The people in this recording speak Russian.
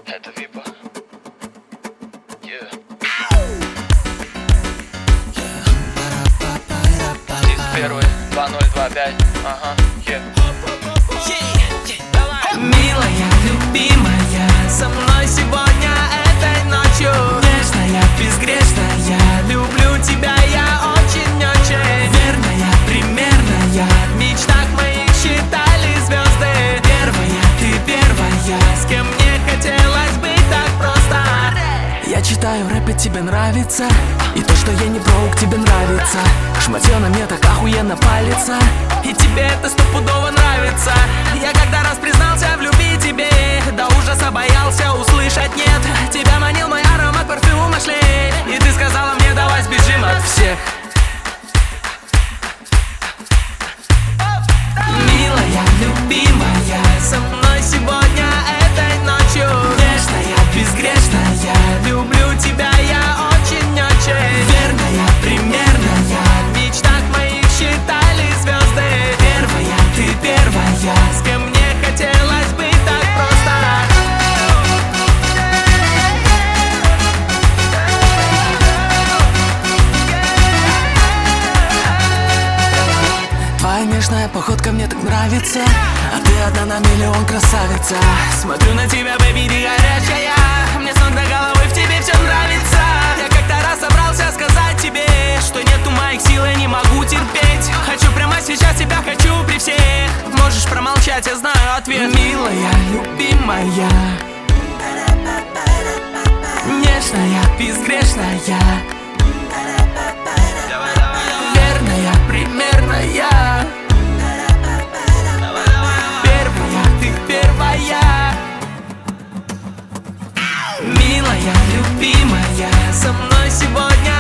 Это Випа. Первый 2025. Ага, Милая, любимая, со мной сегодня этой ночью. Нежная, безгрешная, люблю тебя я очень-очень. Верная, примерная, в мечтах моих считали звезды. Первая, ты первая, с кем мне хотелось быть так просто. Я читаю рэп, и тебе нравится. И то, что я не броук, тебе нравится. Шматьё на мне так охуенно палится. И тебе это стопудово нравится. Я когда раз признался в любви тебе, до ужаса боялся услышать нет. Тебя манил мой аромат парфюма шлей. И ты сказала мне, давай сбежим от всех. Милая, любимая, со мной сегодня этой ночью. Нежная, безгрешная, люблю тебя я очень-очень. Верная, примерная, в мечтах моих считали звезды. Первая, ты первая, с кем мне хотелось быть так просто. Твоя нежная походка мне так нравится. А ты одна на миллион, красавица. Смотрю на тебя, бэби, ты горячая. Мне с ног до головы в тебе все нравится. Я как-то раз собрался сказать тебе, что нету моих сил, я не могу терпеть. Хочу прямо сейчас, тебя хочу при всех. Можешь промолчать, я знаю ответ. Милая, любимая, нежная, безгрешная, верная, примерная. Первая, ты первая. Милая, любимая, со мной сегодня